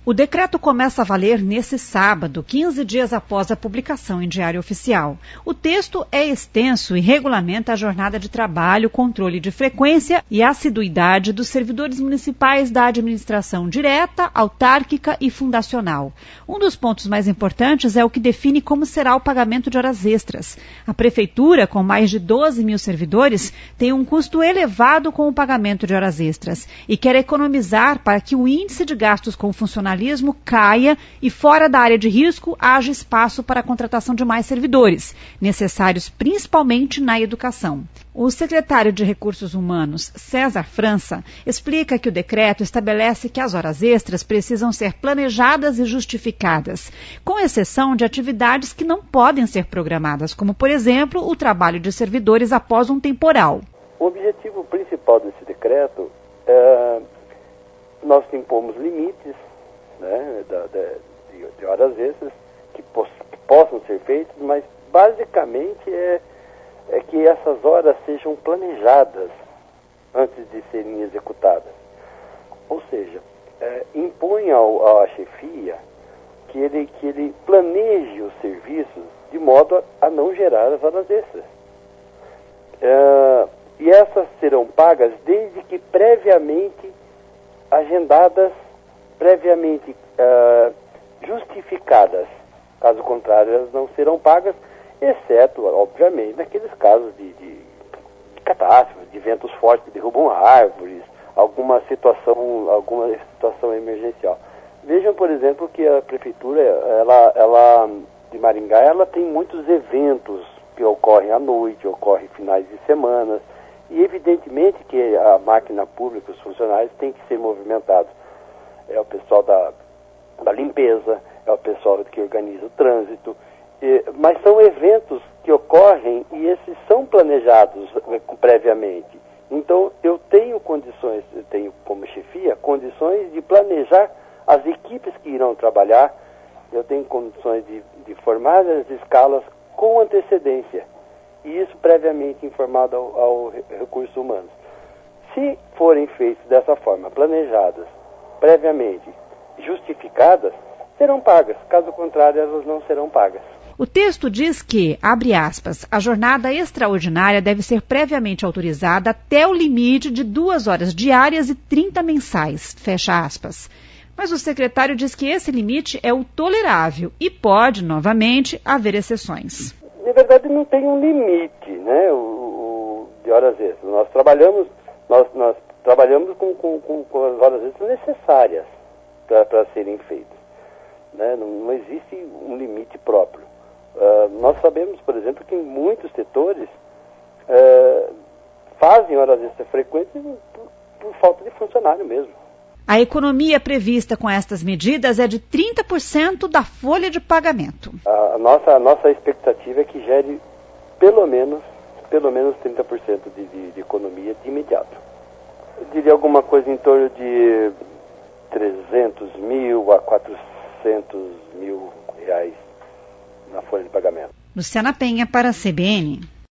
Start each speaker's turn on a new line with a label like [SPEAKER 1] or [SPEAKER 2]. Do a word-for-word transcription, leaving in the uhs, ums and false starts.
[SPEAKER 1] O decreto começa a valer nesse sábado, quinze dias após a publicação em Diário Oficial. O texto é extenso e regulamenta a jornada de trabalho, controle de frequência e assiduidade dos servidores municipais da administração direta, autárquica e fundacional. Um dos pontos mais importantes é o que define como será o pagamento de horas extras. A Prefeitura, com mais de doze mil servidores, tem um custo elevado com o pagamento de horas extras e quer economizar para que o índice de gastos com funcionalismo caia e fora da área de risco haja espaço para a contratação de mais servidores, necessários principalmente na educação. O secretário de Recursos Humanos, César França, explica que o decreto estabelece que as horas extras precisam ser planejadas e justificadas, com exceção de atividades que não podem ser programadas, como, por exemplo, o trabalho de servidores após um temporal.
[SPEAKER 2] O objetivo principal desse decreto é nós impomos limites, né, da, da, de, de horas extras que, poss, que possam ser feitas, mas basicamente é, é que essas horas sejam planejadas antes de serem executadas. Ou seja, é, impõe ao, à chefia que ele, que ele planeje os serviços de modo a, a não gerar as horas extras. É, e essas serão pagas desde que previamente agendadas, previamente uh, justificadas. Caso contrário, elas não serão pagas, exceto, obviamente, naqueles casos de, de, de catástrofes, de ventos fortes que derrubam árvores, alguma situação, alguma situação emergencial. Vejam, por exemplo, que a Prefeitura, ela, ela, de Maringá, ela tem muitos eventos que ocorrem à noite, ocorrem finais de semana, e evidentemente que a máquina pública, os funcionários, têm que ser movimentados. É o pessoal da, da limpeza, é o pessoal que organiza o trânsito, e, mas são eventos que ocorrem e esses são planejados previamente. Então eu tenho condições, eu tenho como chefia, condições de planejar as equipes que irão trabalhar, eu tenho condições de, de formar as escalas com antecedência, e isso previamente informado ao, ao Recursos Humanos. Se forem feitos dessa forma, planejadas, previamente justificadas, serão pagas. Caso contrário, elas não serão pagas.
[SPEAKER 1] O texto diz que, abre aspas, a jornada extraordinária deve ser previamente autorizada até o limite de duas horas diárias e trinta mensais, fecha aspas. Mas o secretário diz que esse limite é o tolerável e pode, novamente, haver exceções.
[SPEAKER 2] Na verdade, não tem um limite, né, o, o, de horas extras. Nós trabalhamos, nós, nós trabalhamos com, com, com, com as horas extras necessárias para serem feitas. Né? Não, não existe um limite próprio. Uh, nós sabemos, por exemplo, que em muitos setores uh, fazem horas extras frequentes por, por falta de funcionário mesmo.
[SPEAKER 1] A economia prevista com estas medidas é de trinta por cento da folha de pagamento.
[SPEAKER 2] A, a, nossa, a nossa expectativa é que gere pelo menos, pelo menos trinta por cento de, de, de economia de imediato. Eu diria alguma coisa em torno de trezentos mil a quatrocentos mil reais na folha de pagamento.
[SPEAKER 1] Luciana Penha para a C B N.